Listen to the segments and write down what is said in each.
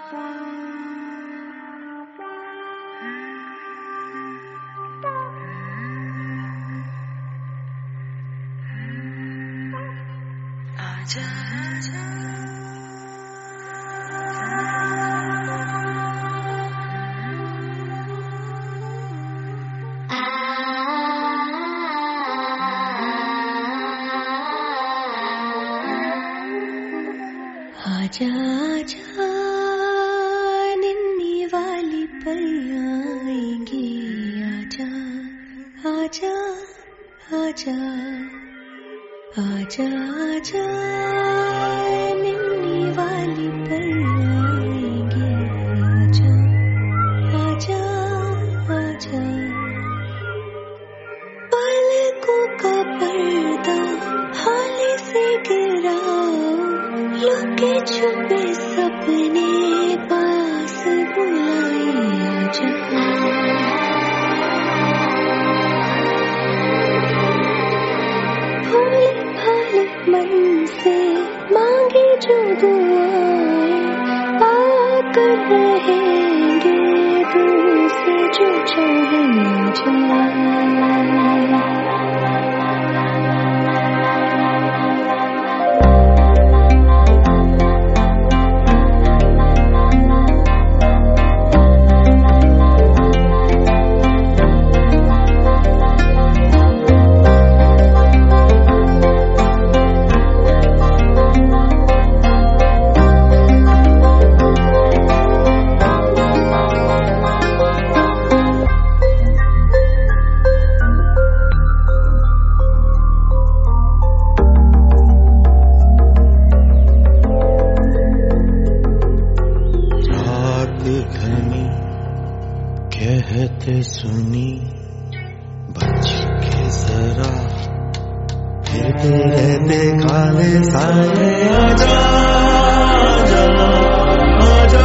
आजा आजा आजा आजा निन्नी वाली पल आएंगी आजा आजा आजा आजा आजा निन्नी वाली पल आएंगी आजा आजा आजा पलकों का पर्दा हाली से गिराओ लुके छुपे सपने पास बुलाए आजा भोले भाले मन से मांगे जो दुआएं पाकर रहेंगे दूर से जो चाहे आजा कहते सुनी बच के जरा फिरते रहते काले साए आजा आजा आजा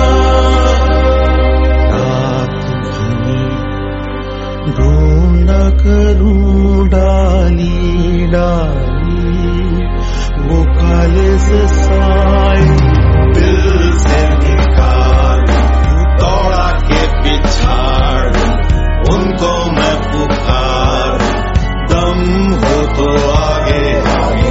रात घनी ढूंढा करूं डाली डाली वो काले से साए दिल से निकाल दौड़ा के पिछाड़ उनको मैं पुकार दम हो तो आगे आगे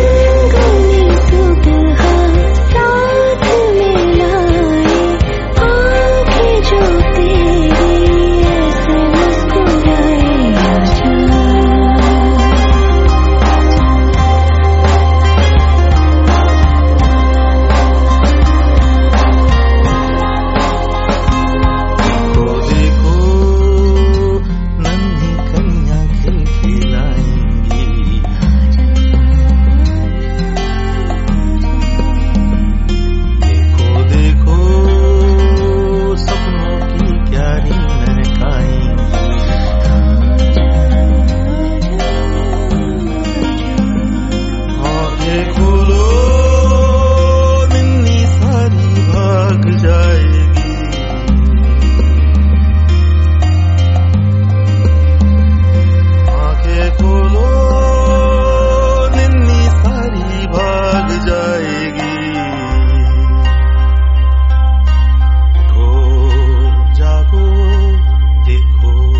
साथ में लाए आंखें जो तेरी ऐसे मुस्कुराए आजा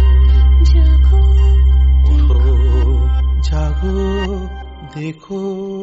देखो